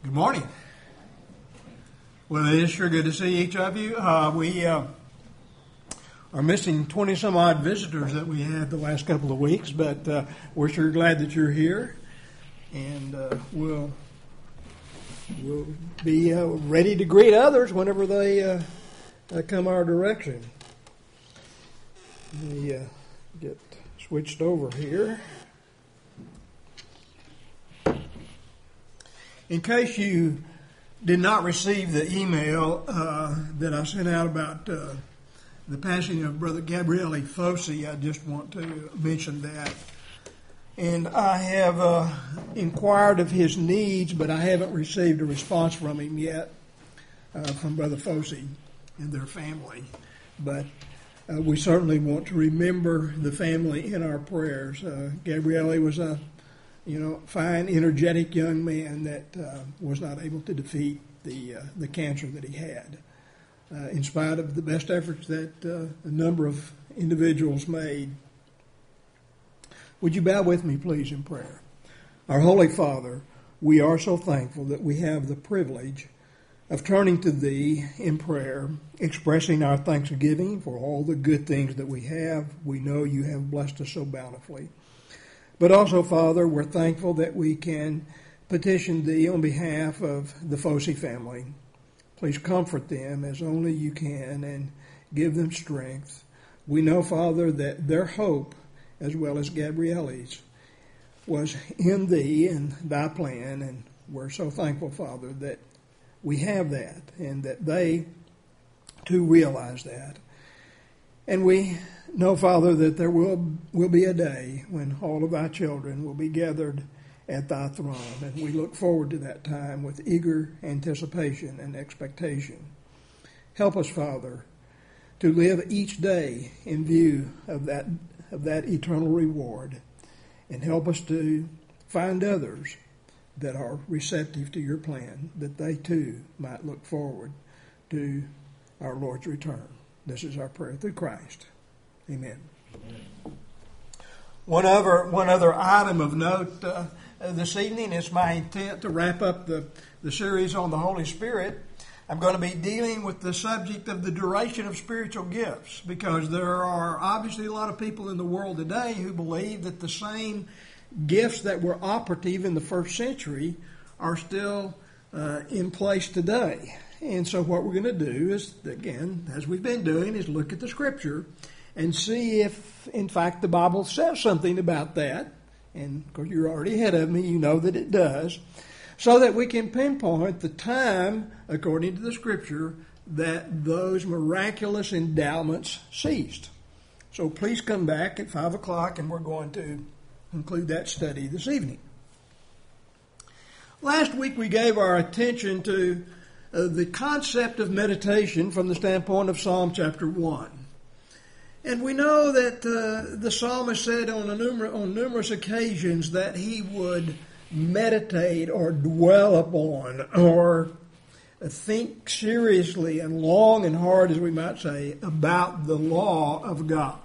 Good morning. Well, it is sure good to see each of you. We are missing 20-some odd visitors that we had the last couple of weeks, but we're sure glad that you're here, and we'll be ready to greet others whenever they come our direction. Let me get switched over here. In case you did not receive the email that I sent out about the passing of Brother Gabriele Fosi, I just want to mention that. And I have inquired of his needs, but I haven't received a response from him yet, from Brother Fosi and their family. But we certainly want to remember the family in our prayers. Gabriele was a fine, energetic young man that was not able to defeat the cancer that he had, in spite of the best efforts that a number of individuals made. Would you bow with me, please, in prayer? Our Holy Father, we are so thankful that we have the privilege of turning to Thee in prayer, expressing our thanksgiving for all the good things that we have. We know You have blessed us so bountifully. But also, Father, we're thankful that we can petition Thee on behalf of the Fosi family. Please comfort them as only You can and give them strength. We know, Father, that their hope, as well as Gabriele's, was in Thee and Thy plan, and we're so thankful, Father, that we have that and that they, too, realize that. And we know, Father, that there will be a day when all of Thy children will be gathered at Thy throne, and we look forward to that time with eager anticipation and expectation. Help us, Father, to live each day in view of that eternal reward, and help us to find others that are receptive to Your plan, that they too might look forward to our Lord's return. This is our prayer through Christ. Amen. One other item of note this evening is my intent to wrap up the series on the Holy Spirit. I'm going to be dealing with the subject of the duration of spiritual gifts, because there are obviously a lot of people in the world today who believe that the same gifts that were operative in the first century are still in place today. And so what we're going to do is, again, as we've been doing, is look at the Scripture and see if, in fact, the Bible says something about that. And, of course, you're already ahead of me. You know that it does. So that we can pinpoint the time, according to the Scripture, that those miraculous endowments ceased. So please come back at 5 o'clock, and we're going to conclude that study this evening. Last week we gave our attention to the concept of meditation from the standpoint of Psalm chapter 1. And we know that the psalmist said on numerous occasions that he would meditate or dwell upon or think seriously and long and hard, as we might say, about the law of God.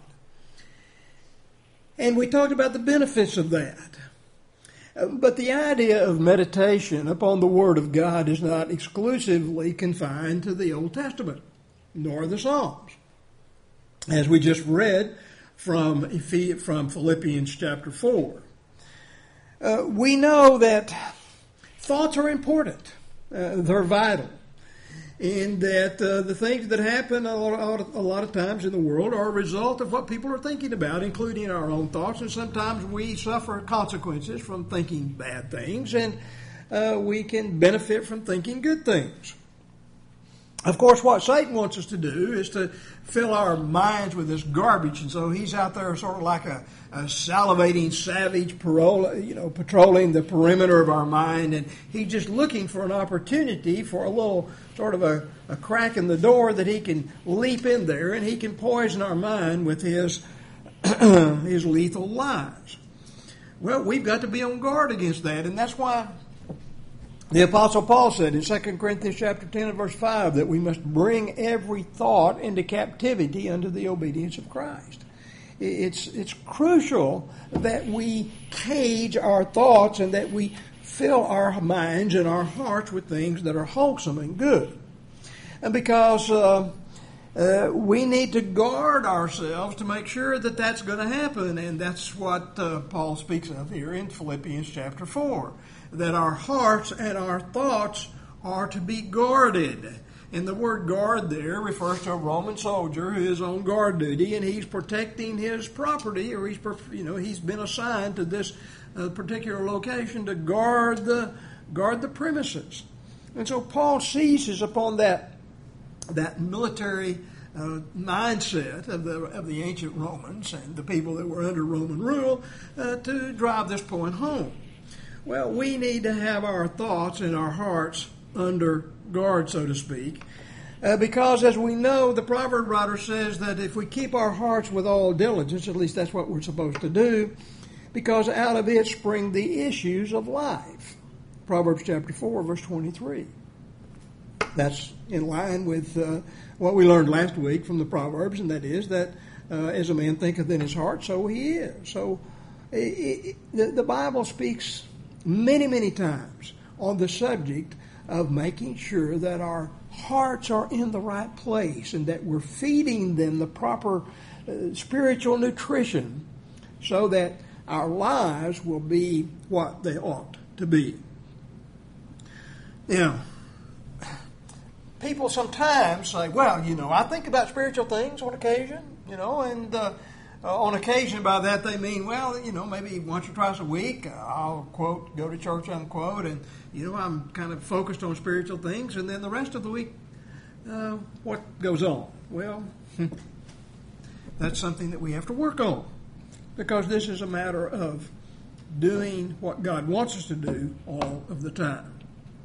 And we talked about the benefits of that. But the idea of meditation upon the Word of God is not exclusively confined to the Old Testament, nor the Psalms. As we just read from Philippians chapter 4. We know that thoughts are important. They're vital. And that the things that happen a lot of times in the world are a result of what people are thinking about, including our own thoughts. And sometimes we suffer consequences from thinking bad things, and we can benefit from thinking good things. Of course, what Satan wants us to do is to fill our minds with this garbage, and so he's out there sort of like a salivating savage patrolling the perimeter of our mind, and he's just looking for an opportunity for a little sort of a crack in the door that he can leap in there, and he can poison our mind with his his lethal lies. Well, we've got to be on guard against that, and that's why the Apostle Paul said in 2 Corinthians chapter 10 and verse 5 that we must bring every thought into captivity under the obedience of Christ. It's crucial that we cage our thoughts and that we fill our minds and our hearts with things that are wholesome and good. And because we need to guard ourselves to make sure that that's going to happen. And that's what Paul speaks of here in Philippians chapter 4, that our hearts and our thoughts are to be guarded. And the word guard there refers to a Roman soldier who is on guard duty, and he's protecting his property, or he's been assigned to this particular location to guard the premises. And so Paul seizes upon that military mindset of the ancient Romans and the people that were under Roman rule to drive this point home. Well, we need to have our thoughts and our hearts under guard, so to speak, because as we know, the proverb writer says that if we keep our hearts with all diligence, at least that's what we're supposed to do, because out of it spring the issues of life. Proverbs chapter 4, verse 23. That's in line with what we learned last week from the Proverbs, and that is that as a man thinketh in his heart, so he is. So the Bible speaks many, many times on the subject of making sure that our hearts are in the right place and that we're feeding them the proper spiritual nutrition so that our lives will be what they ought to be. Now, people sometimes say, well, I think about spiritual things on occasion, and on occasion by that they mean, well, maybe once or twice a week I'll, quote, go to church, unquote, and, I'm kind of focused on spiritual things, and then the rest of the week, what goes on? Well, that's something that we have to work on, because this is a matter of doing what God wants us to do all of the time.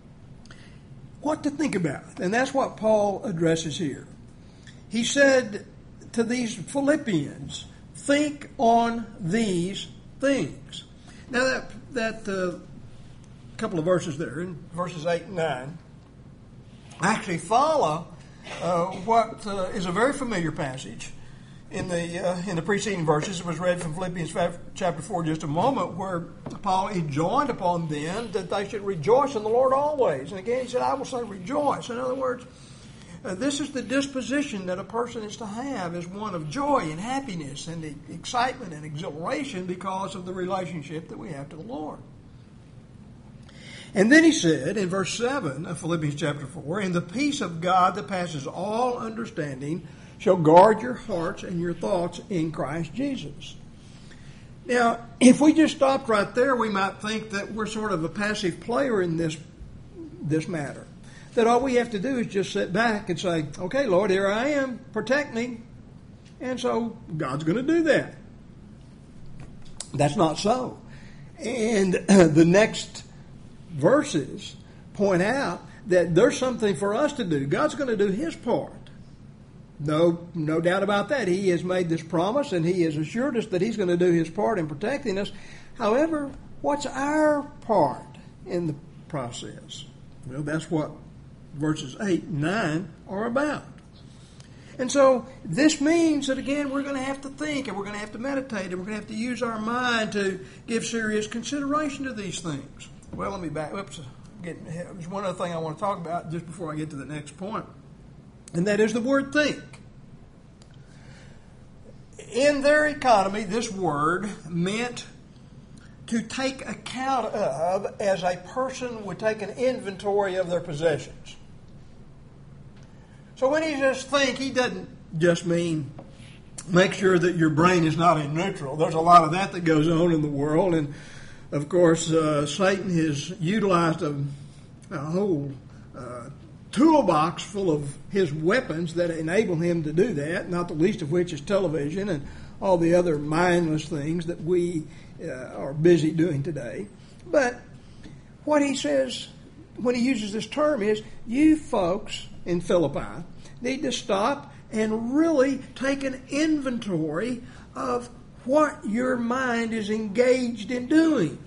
What to think about, and that's what Paul addresses here. He said to these Philippians, think on these things. Now that couple of verses there, in verses 8 and 9, actually follow what is a very familiar passage in the preceding verses. It was read from Philippians chapter 4 just a moment, where Paul enjoined upon them that they should rejoice in the Lord always. And again he said, I will say rejoice. In other words, this is the disposition that a person is to have, is one of joy and happiness and excitement and exhilaration because of the relationship that we have to the Lord. And then he said in verse 7 of Philippians chapter 4, and the peace of God that passes all understanding shall guard your hearts and your thoughts in Christ Jesus. Now, if we just stopped right there, we might think that we're sort of a passive player in this matter. That all we have to do is just sit back and say, okay, Lord, here I am, protect me. And so God's going to do that. That's not so. And the next verses point out that there's something for us to do. God's going to do His part. No doubt about that. He has made this promise, and He has assured us that He's going to do His part in protecting us. However, what's our part in the process? Well, that's what verses 8 and 9 are about. And so this means that, again, we're going to have to think, and we're going to have to meditate, and we're going to have to use our mind to give serious consideration to these things. Well, let me back. There's one other thing I want to talk about just before I get to the next point, and that is the word think. In their economy, this word meant to take account of, as a person would take an inventory of their possessions. So when he says think, he doesn't just mean make sure that your brain is not in neutral. There's a lot of that goes on in the world, and of course Satan has utilized a whole toolbox full of his weapons that enable him to do that, not the least of which is television and all the other mindless things that we are busy doing today. But what he says when he uses this term is, you folks in Philippi need to stop and really take an inventory of what your mind is engaged in doing.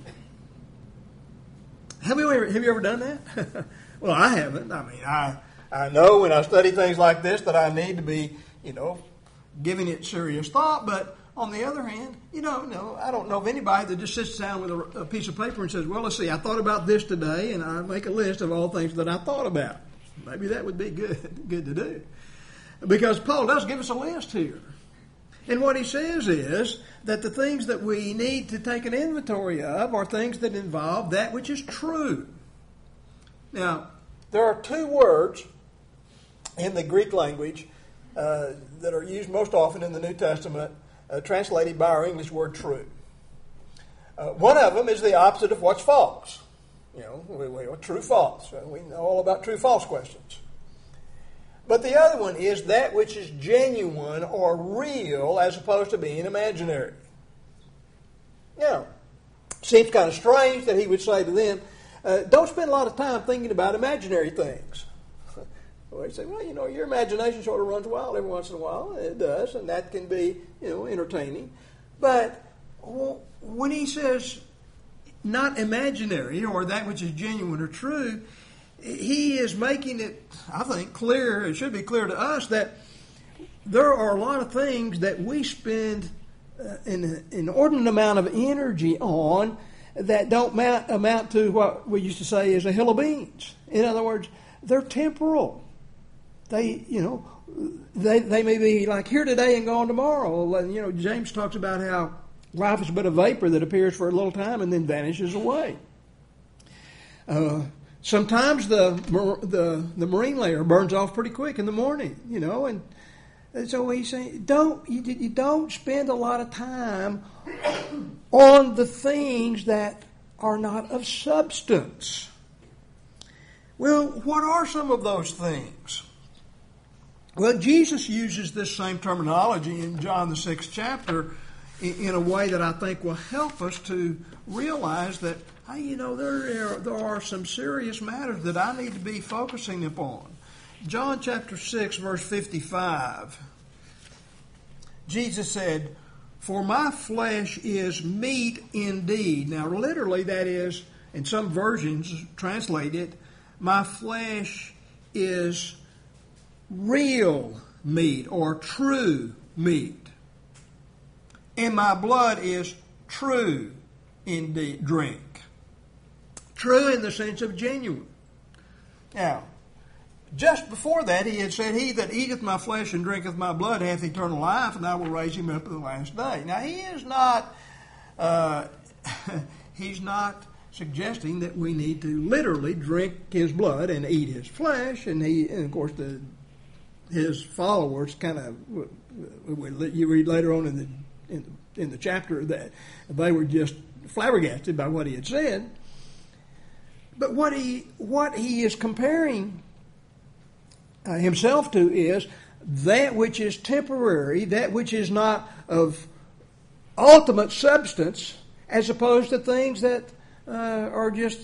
Have you ever done that? Well, I haven't. I mean, I know when I study things like this that I need to be, giving it serious thought, but on the other hand, no, I don't know of anybody that just sits down with a piece of paper and says, well, let's see, I thought about this today, and I make a list of all things that I thought about. Maybe that would be good to do. Because Paul does give us a list here. And what he says is that the things that we need to take an inventory of are things that involve that which is true. Now, there are two words in the Greek language that are used most often in the New Testament, translated by our English word true. One of them is the opposite of what's false. True, false. We know all about true, false questions. But the other one is that which is genuine or real as opposed to being imaginary. Now, seems kind of strange that he would say to them, don't spend a lot of time thinking about imaginary things. Well, he said, well, your imagination sort of runs wild every once in a while. It does, and that can be, entertaining. But when he says not imaginary or that which is genuine or true, he is making it, I think, clear, it should be clear to us that there are a lot of things that we spend an inordinate amount of energy on that don't amount to what we used to say is a hill of beans. In other words, they're temporal. They may be like here today and gone tomorrow. James talks about how life is but a vapor that appears for a little time and then vanishes away. Sometimes the marine layer burns off pretty quick in the morning, and so he's saying you don't spend a lot of time on the things that are not of substance. Well, what are some of those things? Well, Jesus uses this same terminology in John the 6th chapter in a way that I think will help us to realize that, there are some serious matters that I need to be focusing upon. John chapter 6, verse 55. Jesus said, "For my flesh is meat indeed." Now, literally, that is, in some versions translate it, my flesh is real meat or true meat. And my blood is true indeed drink. True in the sense of genuine. Now, just before that he had said, "He that eateth my flesh and drinketh my blood hath eternal life, and I will raise him up at the last day." Now, he is not, he's not suggesting that we need to literally drink his blood and eat his flesh, and of course his followers kind of, you read later on in the chapter that they were just flabbergasted by what he had said. But what he is comparing himself to is that which is temporary, that which is not of ultimate substance, as opposed to things that are just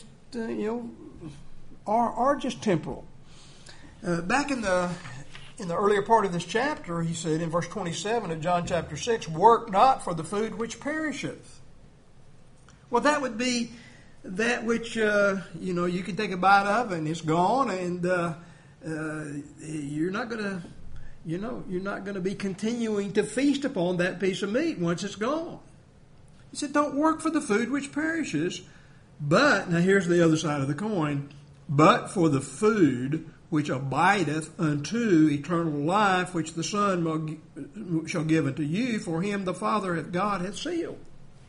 are just temporal. Back in the earlier part of this chapter, he said in verse 27 of John chapter 6, "Work not for the food which perisheth." Well, that would be that which you can take a bite of and it's gone, and you're not going to be continuing to feast upon that piece of meat once it's gone. He said, "Don't work for the food which perishes, but," now here's the other side of the coin, "but for the food which abideth unto eternal life, which the Son shall give unto you, for him the Father God hath sealed."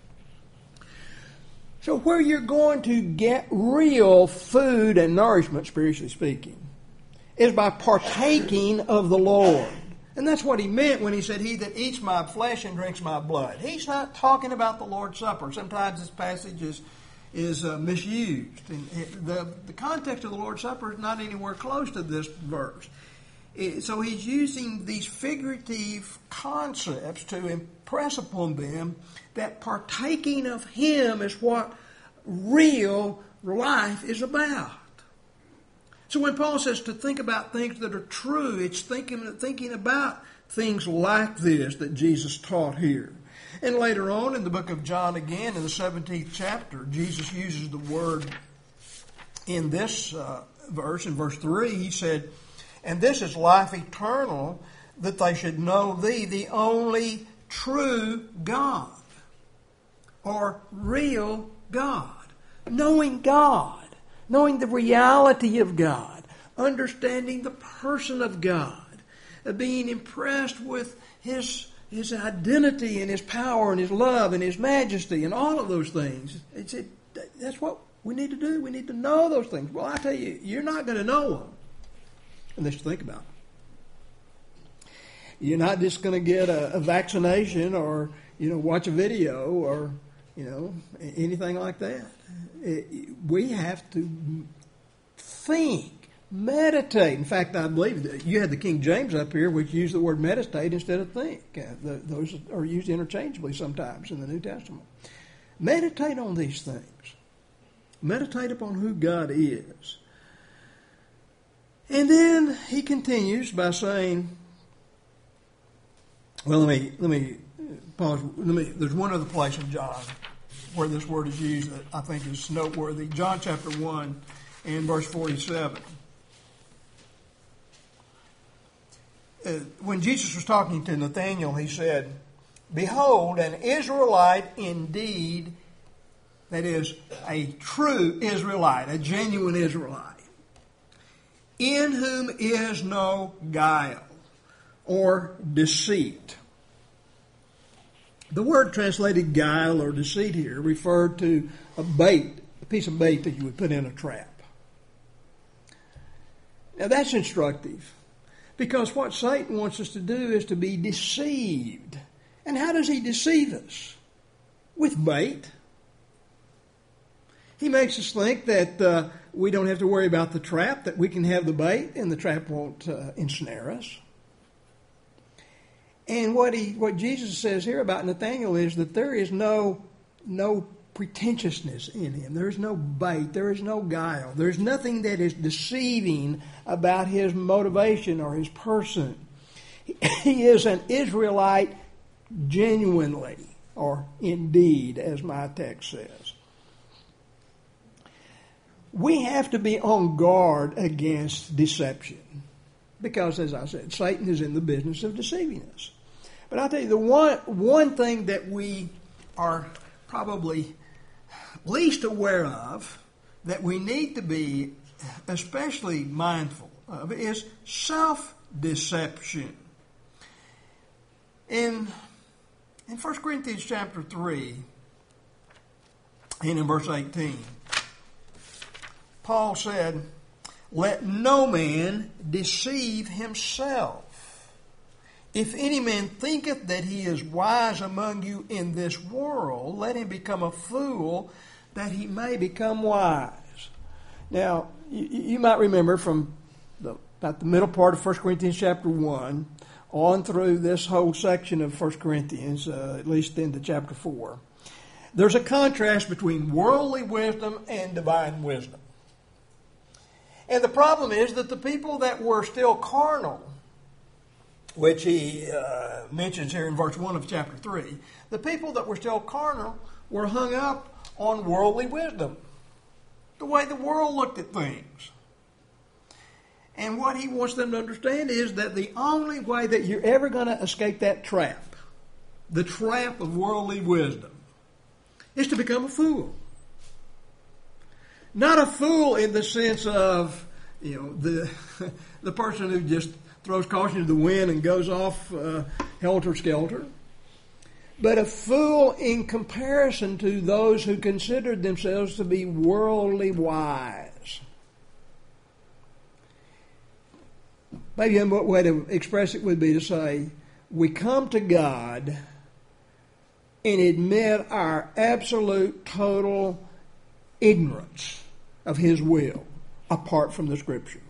So where you're going to get real food and nourishment, spiritually speaking, is by partaking of the Lord. And that's what he meant when he said, "He that eats my flesh and drinks my blood." He's not talking about the Lord's Supper. Sometimes this passage is misused. And the context of the Lord's Supper is not anywhere close to this verse. So he's using these figurative concepts to impress upon them that partaking of him is what real life is about. So when Paul says to think about things that are true, it's thinking about things like this that Jesus taught here. And later on in the book of John again, in the 17th chapter, Jesus uses the word in this verse, in verse 3, he said, "And this is life eternal, that they should know thee, the only true God or real God. Knowing God, knowing the reality of God, understanding the person of God, being impressed with His identity and His power and His love and His majesty and all of those things. That's what we need to do. We need to know those things. Well, I tell you, you're not going to know them unless you think about them. You're not just going to get a vaccination or, watch a video or, anything like that. We have to think, meditate. In fact, I believe that you had the King James up here, which used the word meditate instead of think. Those are used interchangeably sometimes in the New Testament. Meditate on these things. Meditate upon who God is. And then he continues by saying, well, let me pause. There's one other place in John where this word is used that I think is noteworthy. John chapter 1 and verse 47. When Jesus was talking to Nathanael, he said, "Behold, an Israelite indeed," that is, a true Israelite, a genuine Israelite, "in whom is no guile or deceit." The word translated guile or deceit here referred to a piece of bait that you would put in a trap. Now that's instructive, because what Satan wants us to do is to be deceived. And how does he deceive us? With bait. He makes us think that we don't have to worry about the trap, that we can have the bait and the trap won't ensnare us. And what Jesus says here about Nathanael is that there is no pretentiousness in him. There is no bait. There is no guile. There's nothing that is deceiving about his motivation or his person. He is an Israelite genuinely, or indeed, as my text says. We have to be on guard against deception because, as I said, Satan is in the business of deceiving us. But I'll tell you, the one thing that we are probably least aware of, that we need to be especially mindful of, is self-deception. In 1 Corinthians chapter 3, and in verse 18, Paul said, "Let no man deceive himself. If any man thinketh that he is wise among you in this world, let him become a fool, that he may become wise." Now, you might remember from about the middle part of 1 Corinthians chapter 1 on through this whole section of 1 Corinthians, at least into chapter 4, there's a contrast between worldly wisdom and divine wisdom. And the problem is that the people that were still carnal, which he mentions here in verse 1 of chapter 3, the people that were still carnal were hung up on worldly wisdom, the way the world looked at things. And what he wants them to understand is that the only way that you're ever going to escape that trap, the trap of worldly wisdom, is to become a fool. Not a fool in the sense of, the person who just throws caution to the wind and goes off helter-skelter, but a fool in comparison to those who considered themselves to be worldly wise. Maybe a way to express it would be to say, we come to God and admit our absolute, total ignorance of His will apart from the Scripture.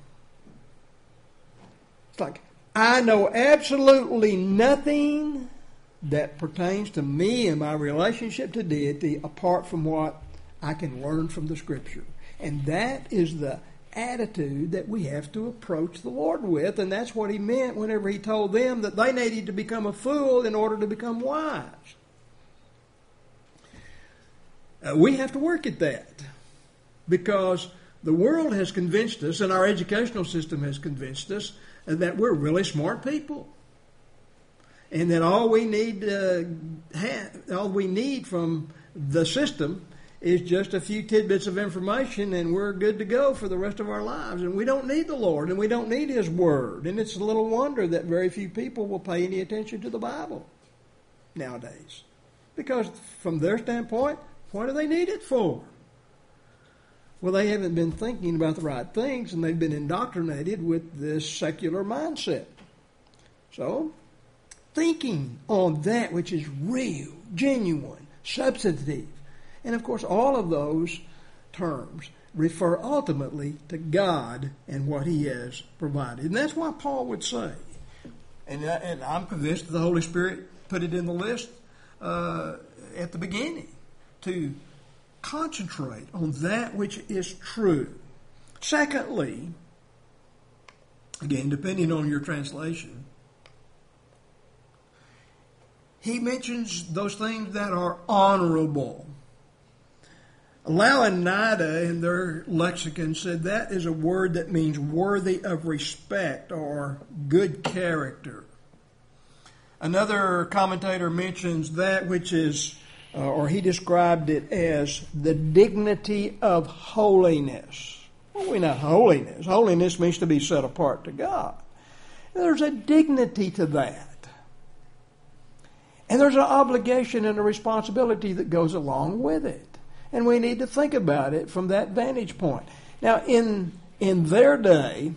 It's like, I know absolutely nothing that pertains to me and my relationship to deity apart from what I can learn from the Scripture. And that is the attitude that we have to approach the Lord with, and that's what He meant whenever He told them that they needed to become a fool in order to become wise. We have to work at that because the world has convinced us, and our educational system has convinced us, that we're really smart people. and that all we need from the system is just a few tidbits of information, and we're good to go for the rest of our lives. And we don't need the Lord, and we don't need His Word. And it's a little wonder that very few people will pay any attention to the Bible nowadays. Because from their standpoint, what do they need it for? Well, they haven't been thinking about the right things, and they've been indoctrinated with this secular mindset. So, thinking on that which is real, genuine, substantive. And of course, all of those terms refer ultimately to God and what He has provided. And that's why Paul would say, and I'm convinced that the Holy Spirit put it in the list at the beginning, to concentrate on that which is true. Secondly, again, depending on your translation, he mentions those things that are honorable. Lau and Nida in their lexicon said that is a word that means worthy of respect or good character. Another commentator mentions that which is, or he described it as the dignity of holiness. Well, we know holiness. Holiness means to be set apart to God. There's a dignity to that. And there's an obligation and a responsibility that goes along with it. And we need to think about it from that vantage point. Now, in their day,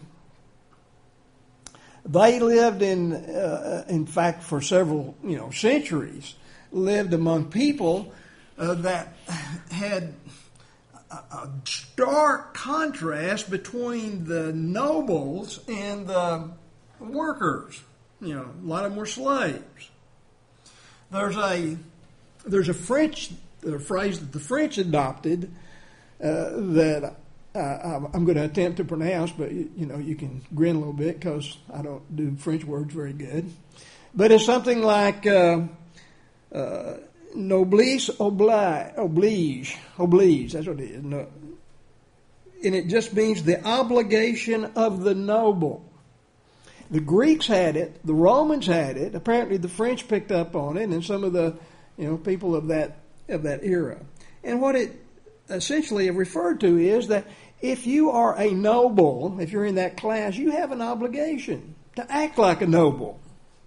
they lived in fact, for several centuries, lived among people that had a stark contrast between the nobles and the workers. A lot of them were slaves. There's a French phrase that the French adopted that I'm going to attempt to pronounce, but you can grin a little bit because I don't do French words very good. But it's something like noblesse oblige. That's what it is. No, and it just means the obligation of the noble. The Greeks had it, the Romans had it. Apparently, the French picked up on it, and some of the people of that era. And what it essentially referred to is that if you are a noble, if you're in that class, you have an obligation to act like a noble.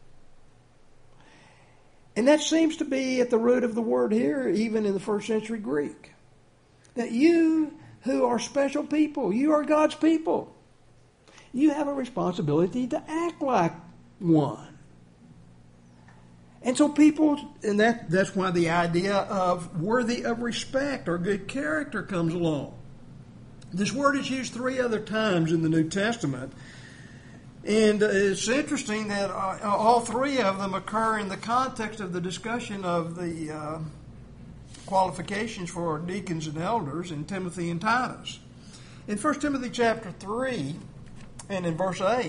And that seems to be at the root of the word here, even in the first century Greek. That you who are special people, you are God's people. You have a responsibility to act like one. And so people, and that's why the idea of worthy of respect or good character comes along. This word is used 3 other times in the New Testament. And it's interesting that all 3 of them occur in the context of the discussion of the qualifications for deacons and elders in Timothy and Titus. In 1 Timothy chapter 3 and in verse 8,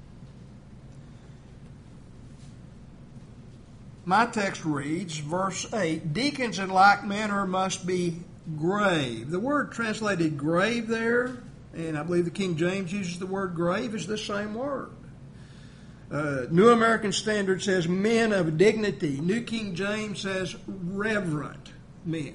my text reads, verse 8, deacons in like manner must be grave. The word translated grave there, and I believe the King James uses the word grave, is the same word. New American Standard says men of dignity. New King James says reverent men.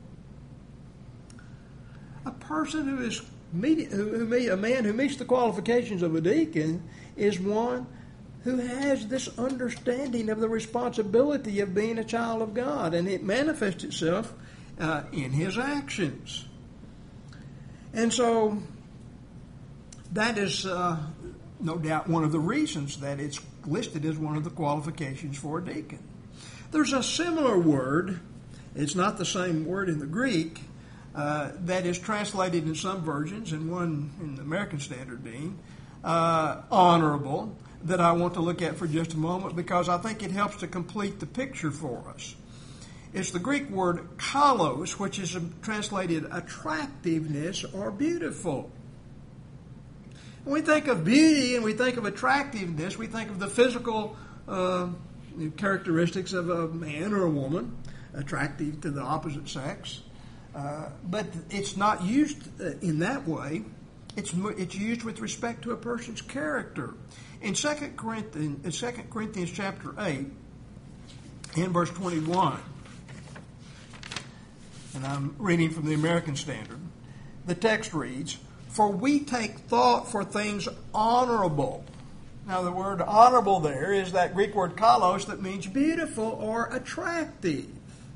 A person who is a man who meets the qualifications of a deacon is one who has this understanding of the responsibility of being a child of God, and it manifests itself in his actions. And so that is no doubt one of the reasons that it's listed as one of the qualifications for a deacon. There's a similar word, it's not the same word in the Greek, that is translated in some versions, and one in the American Standard being honorable, that I want to look at for just a moment because I think it helps to complete the picture for us. It's the Greek word kalos, which is translated attractiveness or beautiful. When we think of beauty and we think of attractiveness, we think of the physical characteristics of a man or a woman, attractive to the opposite sex. But it's not used in that way It's used with respect to a person's character. In 2 Corinthians chapter 8, in verse 21, and I'm reading from the American Standard, the text reads, "For we take thought for things honorable." Now the word honorable there is that Greek word kalos that means beautiful or attractive.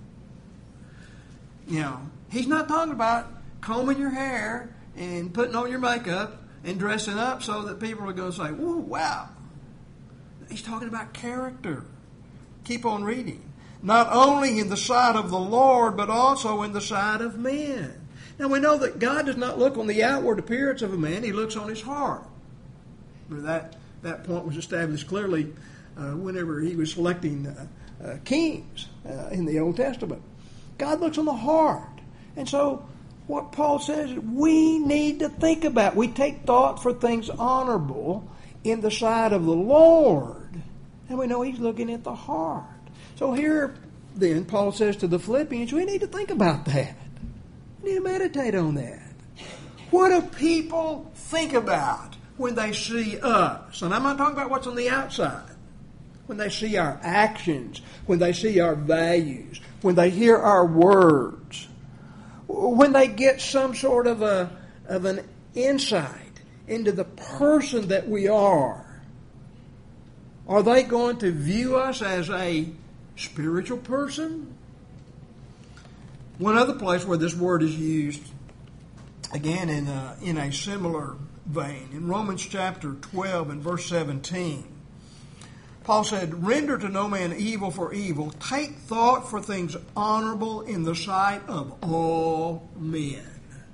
He's not talking about combing your hair and putting on your makeup and dressing up so that people are going to say, "Ooh, wow." He's talking about character. Keep on reading. "Not only in the sight of the Lord, but also in the sight of men." Now we know that God does not look on the outward appearance of a man, He looks on his heart. That point was established clearly whenever He was selecting kings in the Old Testament. God looks on the heart. And so what Paul says is we need to think about. We take thought for things honorable in the sight of the Lord. And we know He's looking at the heart. So here then Paul says to the Philippians, we need to think about that. We need to meditate on that. What do people think about when they see us? And I'm not talking about what's on the outside. When they see our actions, when they see our values, when they hear our words, when they get some sort of an insight into the person that we are they going to view us as a spiritual person? One other place where this word is used, again in a similar vein, in Romans chapter 12 and verse 17, Paul said, "Render to no man evil for evil. Take thought for things honorable in the sight of all men."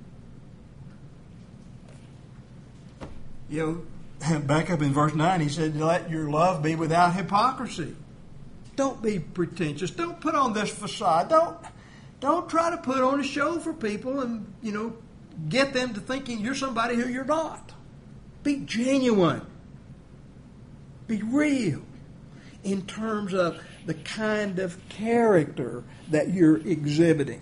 Back up in verse 9, he said, "Let your love be without hypocrisy." Don't be pretentious. Don't put on this facade. Don't try to put on a show for people and, get them to thinking you're somebody who you're not. Be genuine. Be real in terms of the kind of character that you're exhibiting.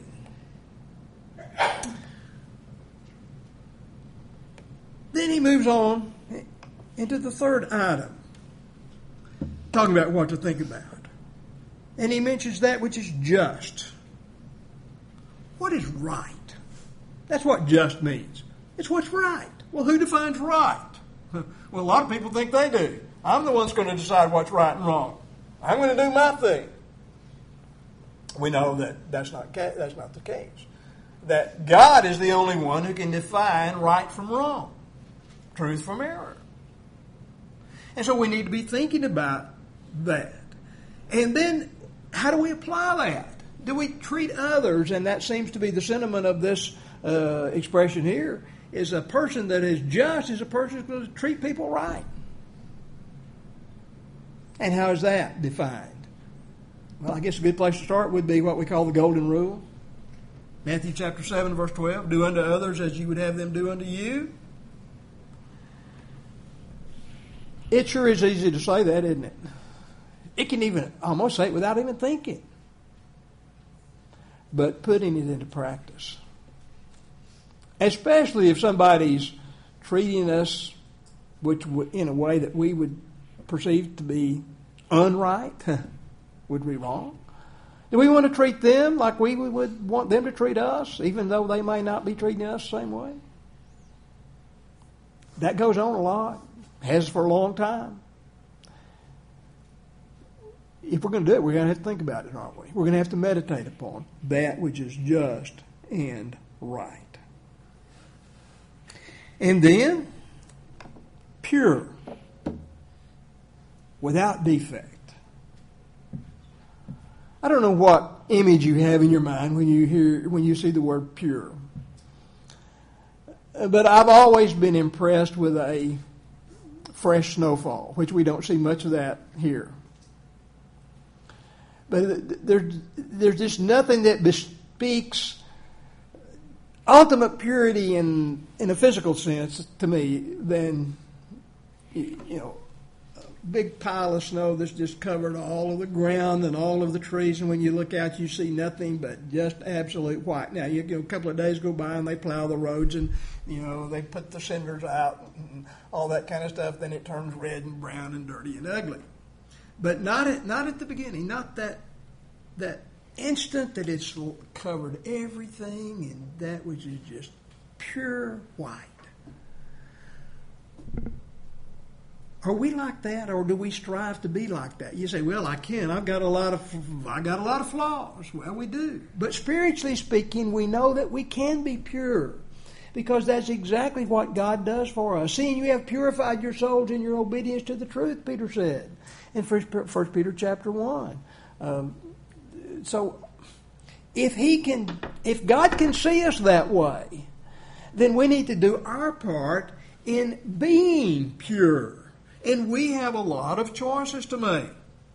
Then he moves on into the third item, talking about what to think about. And he mentions that which is just. What is right? That's what just means. It's what's right. Well, who defines right? Well, a lot of people think they do. I'm the one that's going to decide what's right and wrong. I'm going to do my thing. We know that that's not the case. That God is the only one who can define right from wrong, truth from error. And so we need to be thinking about that. And then, how do we apply that? Do we treat others, and that seems to be the sentiment of this expression here, is a person that is just is a person who's going to treat people right. And how is that defined? Well, I guess a good place to start would be what we call the golden rule. Matthew chapter 7, verse 12, "Do unto others as you would have them do unto you." It sure is easy to say that, isn't it? It can even almost say it without even thinking. But putting it into practice. Especially if somebody's treating us in a way that we would perceive to be unright. Would we be wrong? Do we want to treat them like we would want them to treat us, even though they may not be treating us the same way? That goes on a lot. Has for a long time. If we're going to do it, we're going to have to think about it, aren't we? We're going to have to meditate upon that which is just and right. And then, pure, without defect. I don't know what image you have in your mind when you see the word pure. But I've always been impressed with a fresh snowfall, which we don't see much of that here. But there's just nothing that bespeaks ultimate purity in a physical sense to me than big pile of snow that's just covered all of the ground and all of the trees, and when you look out, you see nothing but just absolute white. Now, a couple of days go by, and they plow the roads, and they put the cinders out and all that kind of stuff. Then it turns red and brown and dirty and ugly. But not at the beginning. Not that instant that it's covered everything, and that which is just pure white. Are we like that, or do we strive to be like that? You say, "Well, I can. I've got a lot of flaws." Well, we do, but spiritually speaking, we know that we can be pure, because that's exactly what God does for us. Seeing you have purified your souls in your obedience to the truth, Peter said in 1 Peter chapter 1. So, if God can see us that way, then we need to do our part in being pure. And we have a lot of choices to make.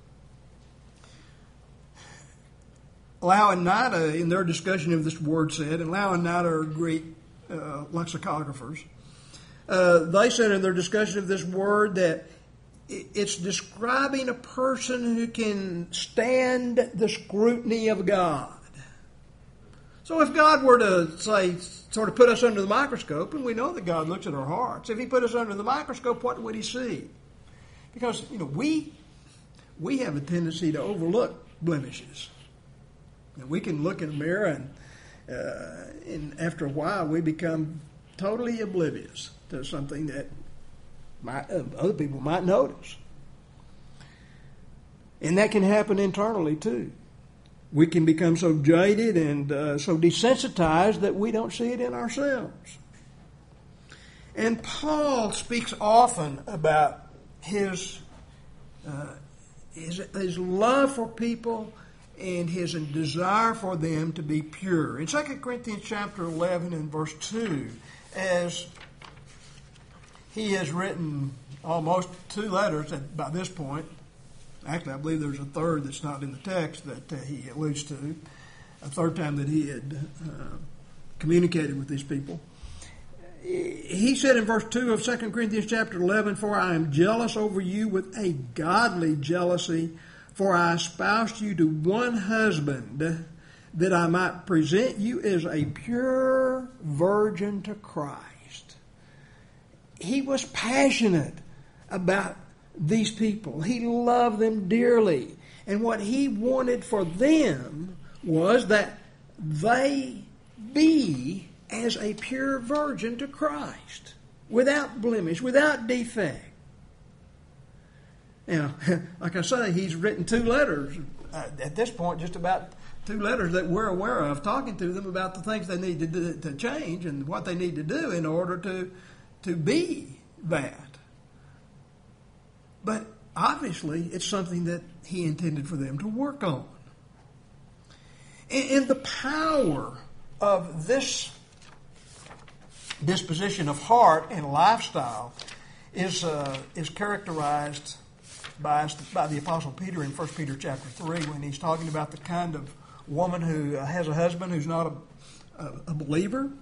Lau and Nada, in their discussion of this word, said, and Lau and Nada are Greek lexicographers, they said in their discussion of this word that it's describing a person who can stand the scrutiny of God. So if God were to, say, sort of put us under the microscope, and we know that God looks at our hearts, if He put us under the microscope, what would He see? Because, we have a tendency to overlook blemishes. And we can look in the mirror and after a while we become totally oblivious to something that other people might notice. And that can happen internally too. We can become so jaded and so desensitized that we don't see it in ourselves. And Paul speaks often about his love for people and his desire for them to be pure. In 2 Corinthians chapter 11 and verse 2, as he has written almost 2 letters by this point. Actually, I believe there's a third that's not in the text that he alludes to, a third time that he had communicated with these people. He said in verse 2 of 2 Corinthians chapter 11, "For I am jealous over you with a godly jealousy, for I espoused you to one husband, that I might present you as a pure virgin to Christ." He was passionate about these people. He loved them dearly. And what he wanted for them was that they be as a pure virgin to Christ, without blemish, without defect. Now, like I say, he's written 2 letters at this point, just about 2 letters that we're aware of, talking to them about the things they need to change and what they need to do in order to be that. But obviously, it's something that he intended for them to work on. And the power of this disposition of heart and lifestyle is characterized by the Apostle Peter in 1 Peter chapter 3 when he's talking about the kind of woman who has a husband who's not a believer.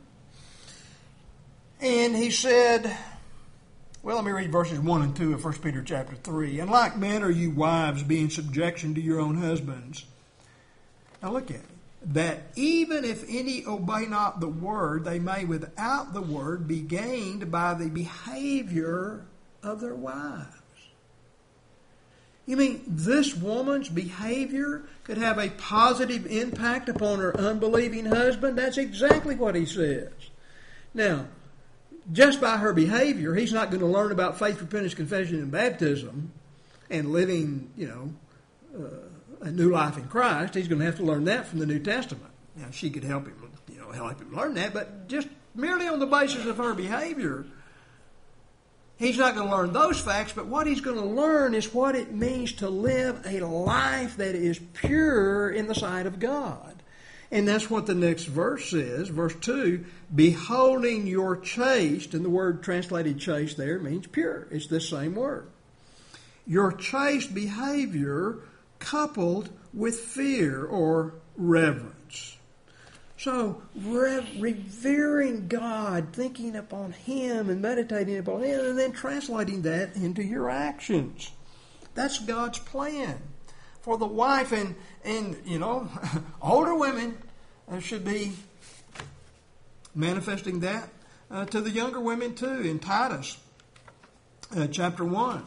And he said, well, let me read verses 1 and 2 of 1 Peter chapter 3. "In like manner, you wives, be in subjection to your own husbands." Now look at it. "That even if any obey not the word, they may without the word be gained by the behavior of their wives." You mean this woman's behavior could have a positive impact upon her unbelieving husband? That's exactly what he says. Now, just by her behavior, he's not going to learn about faith, repentance, confession, and baptism and living, a new life in Christ. He's going to have to learn that from the New Testament. Now, she could help him learn that, but just merely on the basis of her behavior, he's not going to learn those facts, but what he's going to learn is what it means to live a life that is pure in the sight of God. And that's what the next verse says, verse 2, "Beholding your chaste," and the word translated chaste there means pure. It's the same word. "Your chaste behavior coupled with fear," or reverence. So, revering God, thinking upon Him and meditating upon Him, and then translating that into your actions. That's God's plan for the wife. And you know, older women should be manifesting that to the younger women too. In Titus chapter 1.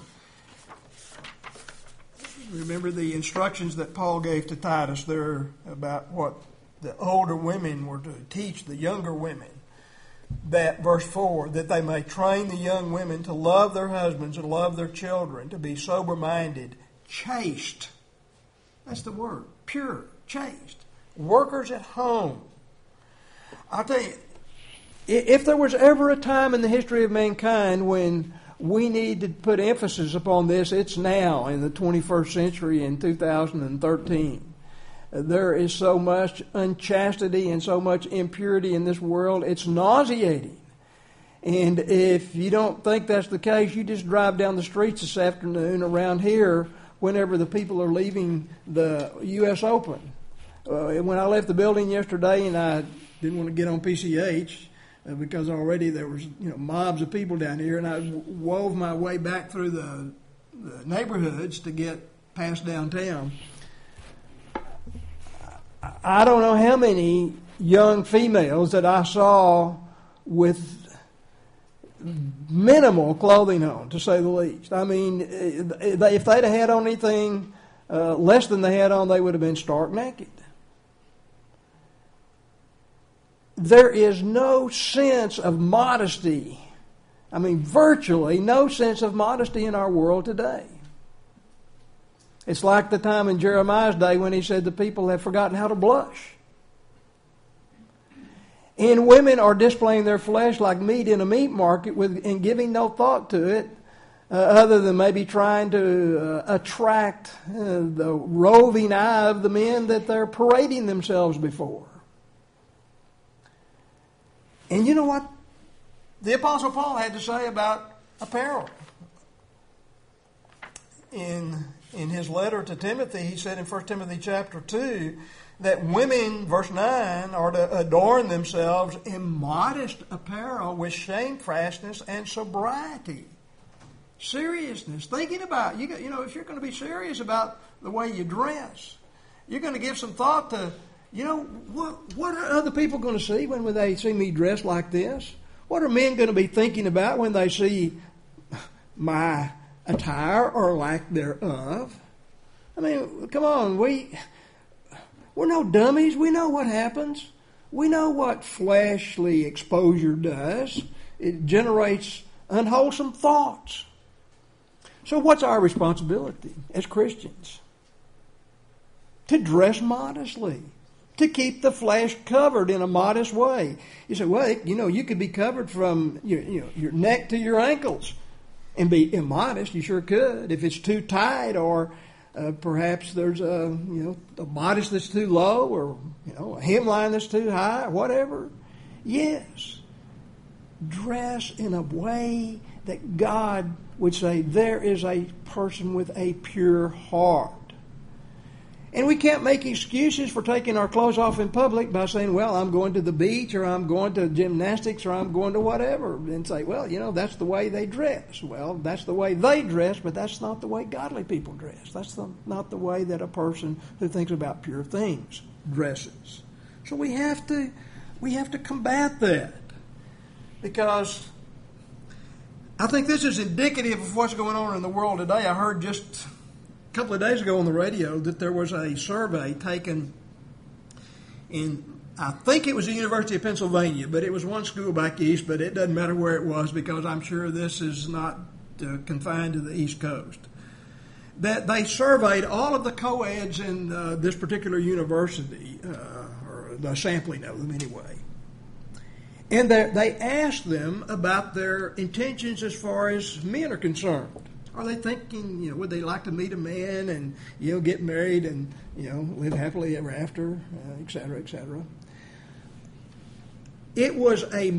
Remember the instructions that Paul gave to Titus there about what the older women were to teach the younger women. That verse 4, that they may train the young women to love their husbands and love their children, to be sober-minded, chaste. That's the word. Pure, chaste. Workers at home. I'll tell you, if there was ever a time in the history of mankind when we need to put emphasis upon this, it's now in the 21st century in 2013. There is so much unchastity and so much impurity in this world, it's nauseating. And if you don't think that's the case, you just drive down the streets this afternoon around here whenever the people are leaving the U.S. Open. When I left the building yesterday, and I didn't want to get on PCH because already there was mobs of people down here, and I wove my way back through the neighborhoods to get past downtown. I don't know how many young females that I saw with minimal clothing on, to say the least. I mean, if they'd have had on anything less than they had on, they would have been stark naked. There is no sense of modesty. I mean, virtually no sense of modesty in our world today. It's like the time in Jeremiah's day when he said the people have forgotten how to blush. And women are displaying their flesh like meat in a meat market and giving no thought to it other than maybe trying to attract the roving eye of the men that they're parading themselves before. And you know what the Apostle Paul had to say about apparel? In his letter to Timothy, he said in 1 Timothy chapter 2 that women, verse 9, are to adorn themselves in modest apparel with shamefastness and sobriety. Seriousness. Thinking about, if you're going to be serious about the way you dress, you're going to give some thought to, what are other people going to see when they see me dressed like this? What are men going to be thinking about when they see my attire or lack thereof? I mean, come on, we're no dummies. We know what happens. We know what fleshly exposure does. It generates unwholesome thoughts. So what's our responsibility as Christians? To dress modestly, to keep the flesh covered in a modest way. You say, well, you could be covered from your neck to your ankles and be immodest. You sure could. If it's too tight, or perhaps there's a bodice that's too low, or a hemline that's too high, or whatever. Yes, dress in a way that God would say there is a person with a pure heart. And we can't make excuses for taking our clothes off in public by saying, well, I'm going to the beach, or I'm going to gymnastics, or I'm going to whatever, and say, well, that's the way they dress. Well, that's the way they dress, but that's not the way godly people dress. That's not the way that a person who thinks about pure things dresses. So we have to combat that, because I think this is indicative of what's going on in the world today. I heard just a couple of days ago on the radio that there was a survey taken in, I think it was the University of Pennsylvania, but it was one school back east, but it doesn't matter where it was because I'm sure this is not confined to the East Coast. That they surveyed all of the co-eds in this particular university, or the sampling of them anyway. And they asked them about their intentions as far as men are concerned. Are they thinking, would they like to meet a man and, get married and, live happily ever after, et cetera, et cetera? It was a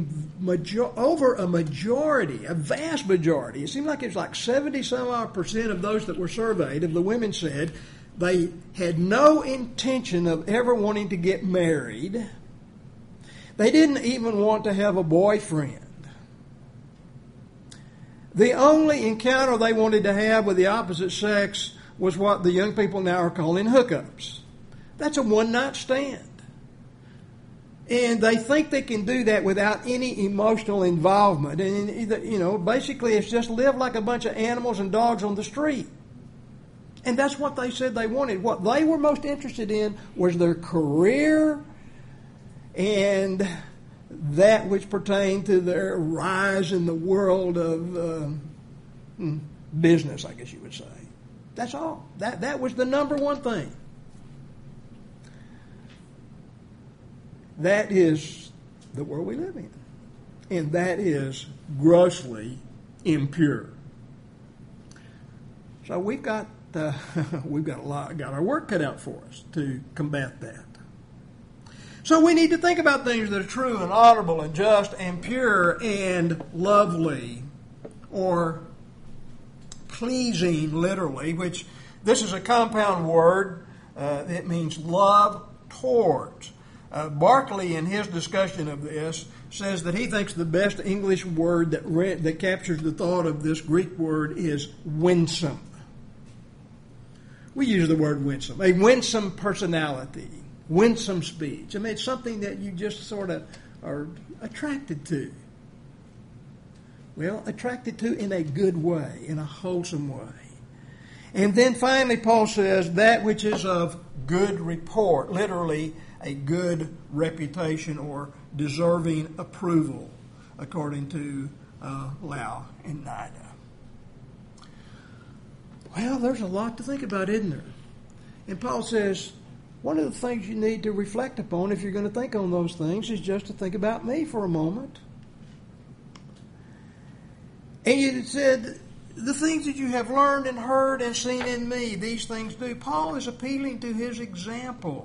vast majority. It seemed like it was like 70-some-odd% of those that were surveyed, of the women said they had no intention of ever wanting to get married. They didn't even want to have a boyfriend. The only encounter they wanted to have with the opposite sex was what the young people now are calling hookups. That's a one-night stand. And they think they can do that without any emotional involvement. And, basically it's just live like a bunch of animals and dogs on the street. And that's what they said they wanted. What they were most interested in was their career and that which pertained to their rise in the world of business, I guess you would say. That's all. That was the number one thing. That is the world we live in. And that is grossly impure. So we've got our work cut out for us to combat that. So we need to think about things that are true and honorable and just and pure and lovely, or pleasing, literally, which this is a compound word. It means love towards. Barclay, in his discussion of this, says that he thinks the best English word that captures the thought of this Greek word is winsome. We use the word winsome. A winsome personality, winsome speech. I mean, it's something that you just sort of are attracted to. Well, attracted to in a good way, in a wholesome way. And then finally, Paul says, that which is of good report, literally a good reputation or deserving approval, according to Lau and Nida. Well, there's a lot to think about, isn't there? And Paul says, one of the things you need to reflect upon if you're going to think on those things is just to think about me for a moment. And you said, the things that you have learned and heard and seen in me, these things do. Paul is appealing to his example.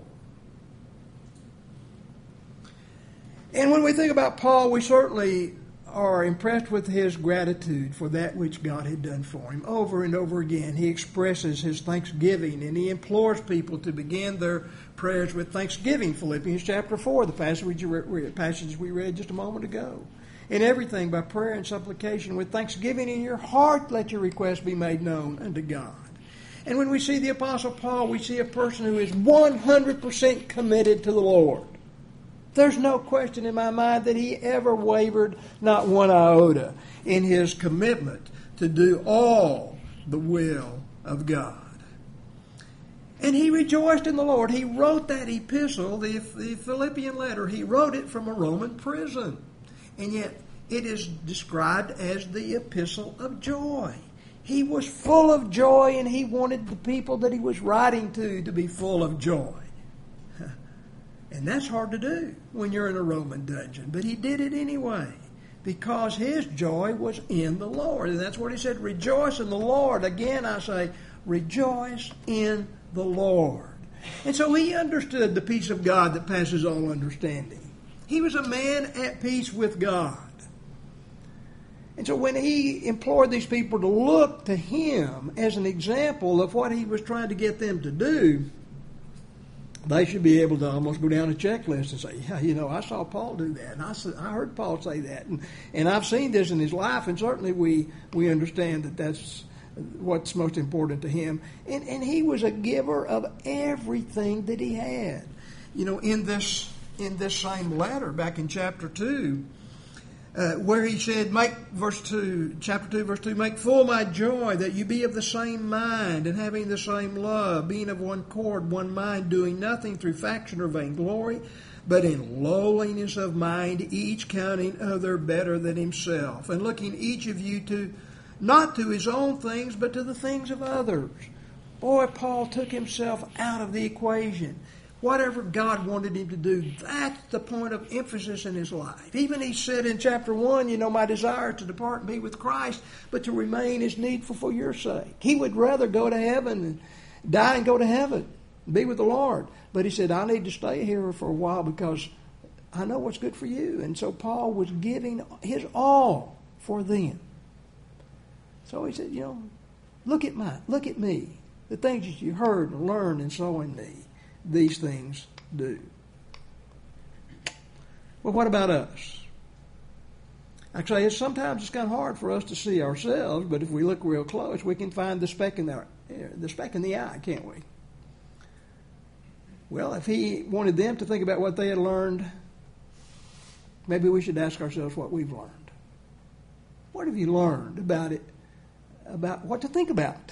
And when we think about Paul, we certainly are impressed with his gratitude for that which God had done for him. Over and over again, he expresses his thanksgiving, and he implores people to begin their prayers with thanksgiving. Philippians chapter 4, the passage we read just a moment ago. In everything, by prayer and supplication, with thanksgiving in your heart, let your requests be made known unto God. And when we see the Apostle Paul, we see a person who is 100% committed to the Lord. There's no question in my mind that he ever wavered, not one iota, in his commitment to do all the will of God. And he rejoiced in the Lord. He wrote that epistle, the Philippian letter, he wrote it from a Roman prison. And yet it is described as the epistle of joy. He was full of joy, and he wanted the people that he was writing to be full of joy. And that's hard to do when you're in a Roman dungeon. But he did it anyway, because his joy was in the Lord. And that's what he said, rejoice in the Lord. Again, I say, rejoice in the Lord. And so he understood the peace of God that passes all understanding. He was a man at peace with God. And so when he implored these people to look to him as an example of what he was trying to get them to do, they should be able to almost go down a checklist and say, yeah, I saw Paul do that, and I heard Paul say that, and I've seen this in his life, and certainly we understand that that's what's most important to him. And he was a giver of everything that he had. In this same letter, back in chapter 2, where he said, chapter 2, verse 2, make full my joy that you be of the same mind and having the same love, being of one accord, one mind, doing nothing through faction or vainglory, but in lowliness of mind, each counting other better than himself, and looking each of you not to his own things, but to the things of others. Boy, Paul took himself out of the equation. Whatever God wanted him to do, that's the point of emphasis in his life. Even he said in chapter 1, my desire to depart and be with Christ, but to remain is needful for your sake. He would rather go to heaven and die and go to heaven, be with the Lord. But he said, I need to stay here for a while because I know what's good for you. And so Paul was giving his all for them. So he said, look at me, the things that you heard and learned and saw in me. These things do. Well, what about us? Actually, sometimes it's kind of hard for us to see ourselves, but if we look real close, we can find the speck in the eye, can't we? Well, if he wanted them to think about what they had learned, maybe we should ask ourselves what we've learned. What have you learned about it, about what to think about?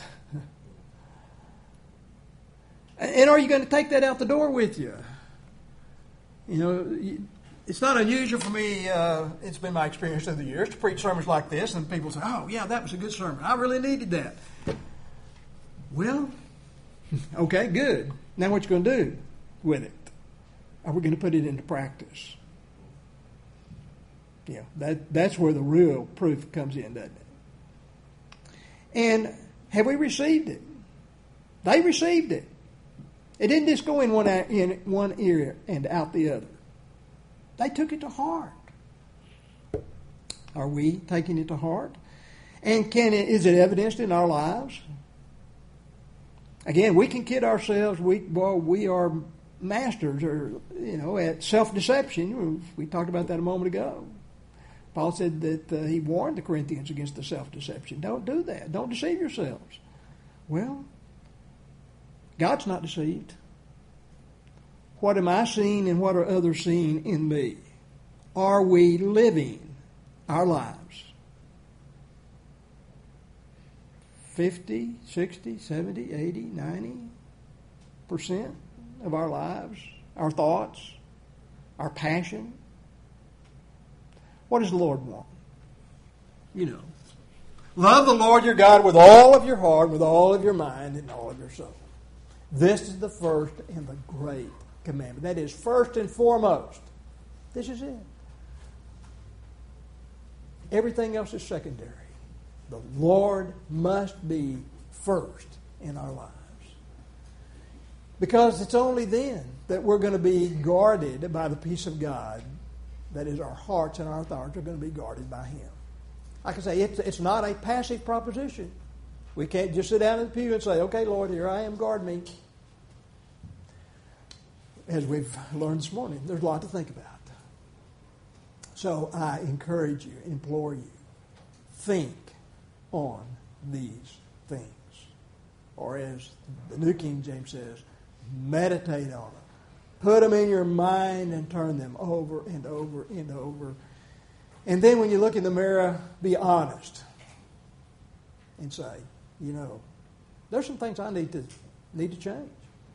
And are you going to take that out the door with you? You know, it's not unusual for me, it's been my experience through the years, to preach sermons like this, and people say, oh, yeah, that was a good sermon. I really needed that. Well, okay, good. Now what you going to do with it? Are we going to put it into practice? Yeah, that's where the real proof comes in, doesn't it? And have we received it? They received it. It didn't just go in one ear and out the other. They took it to heart. Are we taking it to heart? And is it evidenced in our lives? Again, we can kid ourselves. We are masters, at self-deception. We talked about that a moment ago. Paul said that he warned the Corinthians against the self-deception. Don't do that. Don't deceive yourselves. Well, God's not deceived. What am I seeing and what are others seeing in me? Are we living our lives 50, 60, 70, 80, 90% of our lives, our thoughts, our passion? What does the Lord want? Love the Lord your God with all of your heart, with all of your mind, and all of your soul. This is the first and the great commandment. That is first and foremost. This is it. Everything else is secondary. The Lord must be first in our lives. Because it's only then that we're going to be guarded by the peace of God. That is, our hearts and our thoughts are going to be guarded by Him. Like I say, it's not a passive proposition. We can't just sit down in the pew and say, okay, Lord, here I am, guard me. As we've learned this morning, there's a lot to think about. So I encourage you, implore you, think on these things. Or as the New King James says, meditate on them. Put them in your mind and turn them over and over and over. And then when you look in the mirror, be honest. And say, there's some things I need to change.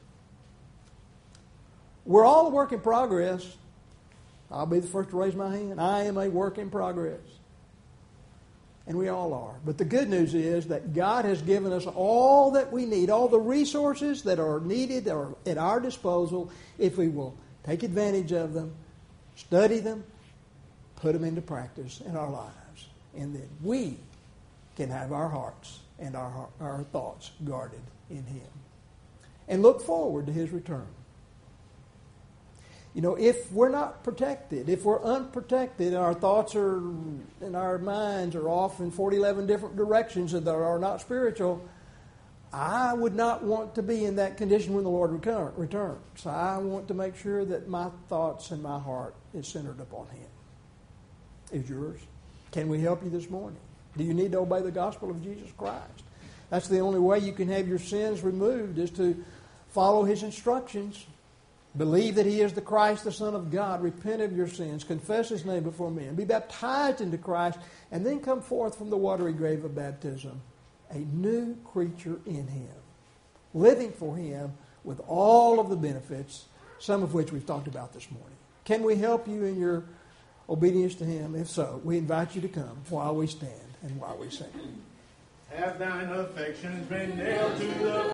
We're all a work in progress. I'll be the first to raise my hand. I am a work in progress. And we all are. But the good news is that God has given us all that we need, all the resources that are needed are at our disposal if we will take advantage of them, study them, put them into practice in our lives. And then we can have our hearts and our thoughts guarded in Him. And look forward to His return. If we're not protected, if we're unprotected, our thoughts and our minds are off in 11 different directions that are not spiritual, I would not want to be in that condition when the Lord returns. So I want to make sure that my thoughts and my heart is centered upon Him. Is yours? Can we help you this morning? Do you need to obey the gospel of Jesus Christ? That's the only way you can have your sins removed, is to follow His instructions. Believe that He is the Christ, the Son of God. Repent of your sins. Confess His name before men. Be baptized into Christ. And then come forth from the watery grave of baptism, a new creature in Him. Living for Him with all of the benefits, some of which we've talked about this morning. Can we help you in your obedience to Him? If so, we invite you to come while we stand and while we sing. Have thine affections been nailed to the